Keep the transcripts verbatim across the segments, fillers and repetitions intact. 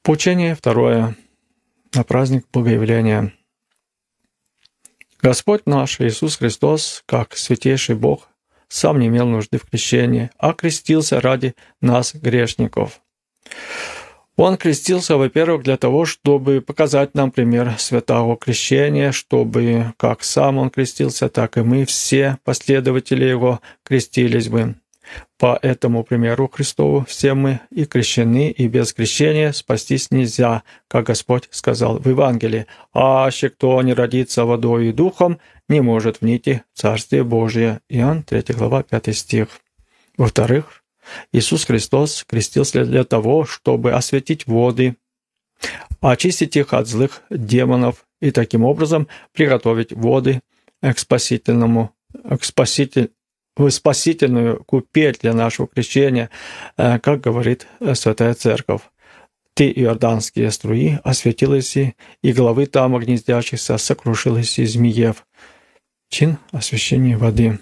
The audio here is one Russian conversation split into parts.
Поучение второе на праздник Богоявления. Господь наш Иисус Христос, как святейший Бог, сам не имел нужды в крещении, а крестился ради нас, грешников. Он крестился, во-первых, для того, чтобы показать нам пример святого крещения, чтобы как сам Он крестился, так и мы, все последователи Его, крестились бы. По этому примеру Христову все мы и крещены, и без крещения спастись нельзя, как Господь сказал в Евангелии. «Аще кто не родится водою и духом, не может внийти в Царствие Божие». Иоанн третья глава, пятый стих. Во-вторых, Иисус Христос крестился для того, чтобы осветить воды, очистить их от злых демонов и таким образом приготовить воды к спасительному, к спаситель, в спасительную купель для нашего крещения, как говорит Святая Церковь. «Ты, иорданские струи, осветилась, и головы там гнездящихся сокрушилась и змеев». Чин освящения воды.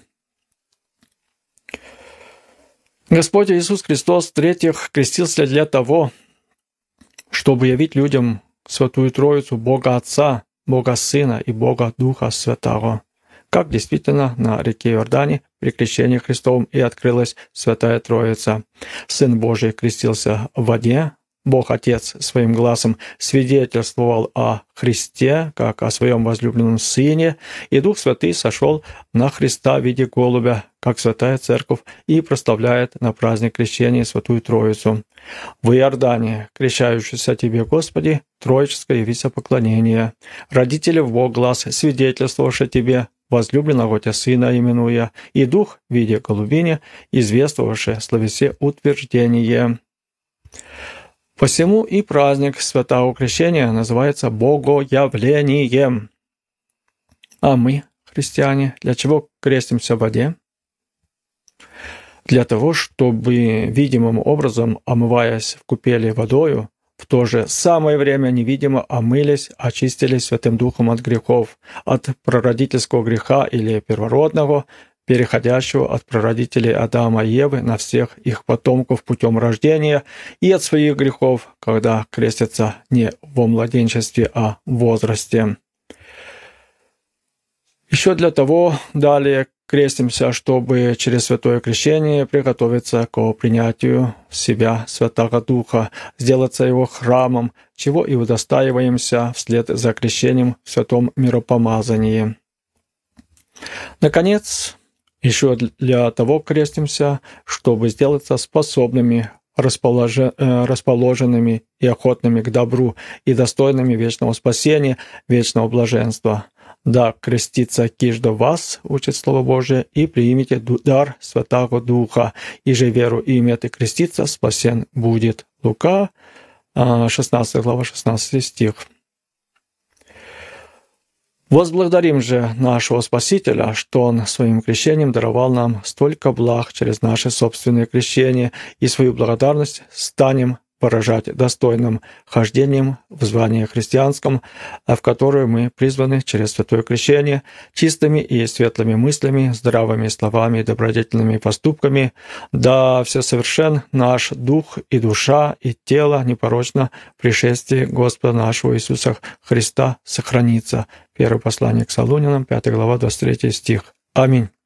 Господь Иисус Христос, в-третьих, крестился для того, чтобы явить людям Святую Троицу Бога Отца, Бога Сына и Бога Духа Святого. Как действительно на реке Иордане при крещении Христовом и открылась Святая Троица. Сын Божий крестился в воде, Бог Отец своим глазом свидетельствовал о Христе, как о своем возлюбленном Сыне, и Дух Святый сошел на Христа в виде голубя, как Святая Церковь, и прославляет на праздник крещения Святую Троицу. В Иордане, крещающийся Тебе, Господи, троическое явися поклонение. Родители в Бог глаз, свидетельствовавши Тебе, возлюбленного Тебя Сына именуя, и Дух в виде голубиня, извествовавши словесе утверждение. Посему и праздник Святого Крещения называется Богоявлением. А мы, христиане, для чего крестимся в воде? Для того, чтобы видимым образом, омываясь в купели водою, в то же самое время невидимо омылись, очистились Святым Духом от грехов, от прародительского греха или первородного, переходящего от прародителей Адама и Евы на всех их потомков путем рождения, и от своих грехов, когда крестятся не во младенчестве, а в возрасте. Еще для того далее крестимся, чтобы через Святое Крещение приготовиться к принятию в себя Святого Духа, сделаться Его храмом, чего и удостаиваемся вслед за крещением в святом миропомазании. Наконец, еще для того крестимся, чтобы сделаться способными, расположенными и охотными к добру и достойными вечного спасения, вечного блаженства. Да крестится кижда вас, учит Слово Божие, и примите дар Святого Духа, и же веру имет и креститься, спасен будет. Лука, шестнадцатая глава, шестнадцатый стих. Возблагодарим же нашего Спасителя, что Он своим крещением даровал нам столько благ через наше собственное крещение, и свою благодарность станем выражать достойным хождением в звании христианском, в которое мы призваны через Святое Крещение, чистыми и светлыми мыслями, здравыми словами и добродетельными поступками, да всесовершен наш дух и душа и тело непорочно пришествие Господа нашего Иисуса Христа сохранится. Первое послание к Солунянам, пятая глава, двадцать третий стих. Аминь.